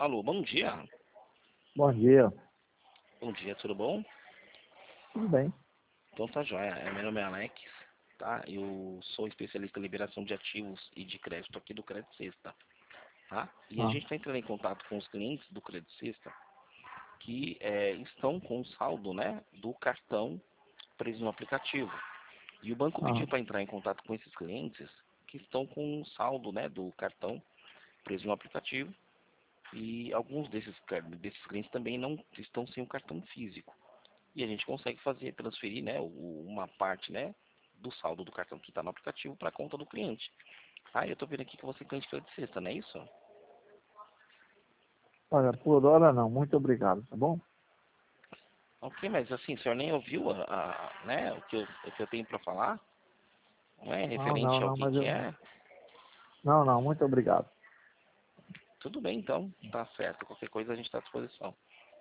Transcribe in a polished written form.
Alô, bom dia. Bom dia. Bom dia, tudo bom? Tudo bem? Então tá joia. Meu nome é Alex, tá? Eu sou especialista em liberação de ativos e de crédito aqui do Crédito Sexta, tá? E a Ah, gente está entrando em contato com os clientes do Crédito Sexta que estão com o saldo, né, do cartão preso no aplicativo. E o banco ah, pediu para entrar em contato com esses clientes que estão com o saldo, né, do cartão preso no aplicativo. E alguns desses clientes também não estão sem o cartão físico. E a gente consegue transferir, né, uma parte, né, do saldo do cartão que está no aplicativo para a conta do cliente. Ah, eu estou vendo aqui que você é cliente de Crédito Sexta, não é isso? olha, por hora não. Muito obrigado, tá bom? Ok, mas assim, o senhor nem ouviu né, o que eu tenho para falar? Não é Não, referente não, ao não, que mas que eu... é? Não, não, muito obrigado. Tudo bem, então. Tá certo. Qualquer coisa a gente está à disposição.